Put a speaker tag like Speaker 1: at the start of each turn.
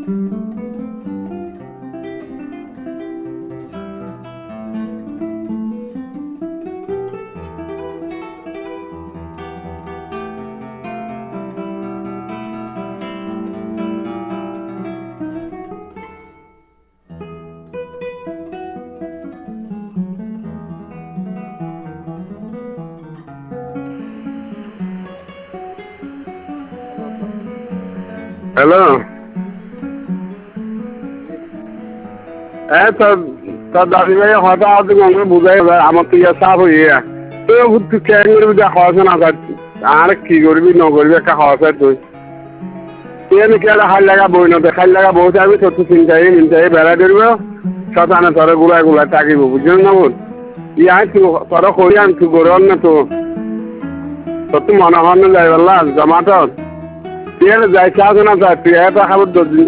Speaker 1: hello, তোর তোর দাদি ভাই হঠাৎ আমাকে বুঝাই আমার তো ইয়ে চাপ হয়ে তুই কেন করবি খাওয়াছে না আর কি করবি ন করবি একটা খাওয়াছে তুই তুই নাকি একটা খাই লাগা বই না খাই লাগা বই আমি তোর তো চিন্তাই বেড়া ধরবো শতানে তোর গুলা টাকিব বুঝলি না বোন ইয়াই তুই তোর করি আন তুই গরম না তো তোর তো মনে হয় না যাই বললাম জমাটো তুই যাই চাস না তুই এটা খাবার 10 দিন